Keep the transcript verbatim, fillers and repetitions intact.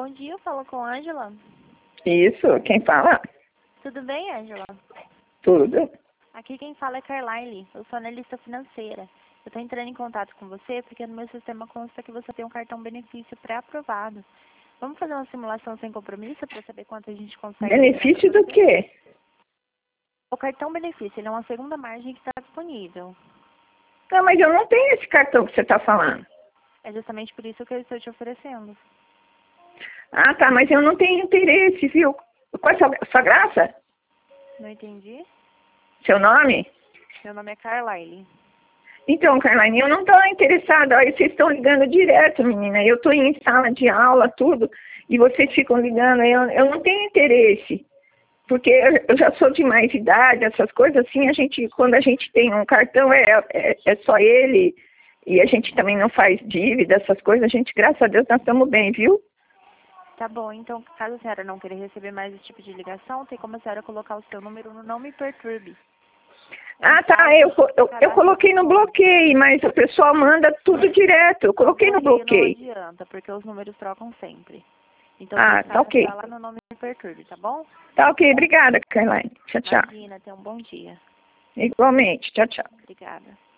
Bom dia, eu falo com a Ângela. Isso, quem fala? Tudo bem, Ângela? Tudo. Aqui quem fala é Carlyle, eu sou analista financeira. Eu estou entrando em contato com você porque no meu sistema consta que você tem um cartão benefício pré-aprovado. Vamos fazer uma simulação sem compromisso para saber quanto a gente consegue... Benefício do quê? O cartão benefício, ele é uma segunda margem que está disponível. Não, mas eu não tenho esse cartão que você está falando. É justamente por isso que eu estou te oferecendo. Ah, tá, mas eu não tenho interesse, viu? Qual é a sua, sua graça? Não entendi? Seu nome? Meu nome é Carlyle. Então, Carline, eu não estou interessada. Olha, vocês estão ligando direto, menina. Eu estou em sala de aula, tudo, e vocês ficam ligando. Eu, eu não tenho interesse. Porque eu já sou de mais idade, essas coisas assim, a gente, quando a gente tem um cartão, é, é, é só ele, e a gente também não faz dívida, essas coisas, a gente, graças a Deus, nós estamos bem, viu? Tá bom, então, caso a senhora não queira receber mais esse tipo de ligação, tem como a senhora colocar o seu número no Não Me Perturbe. Ah, tá, eu, eu, eu coloquei no bloqueio, mas o pessoal manda tudo direto, eu coloquei no bloqueio. Não adianta, porque os números trocam sempre. Então, Ah, tem que tá ok. cadastrar lá no Não Me Perturbe, tá bom? Tá ok, obrigada, Caroline. Tchau, tchau. Imagina, tenha um bom dia. Igualmente, tchau, tchau. Obrigada.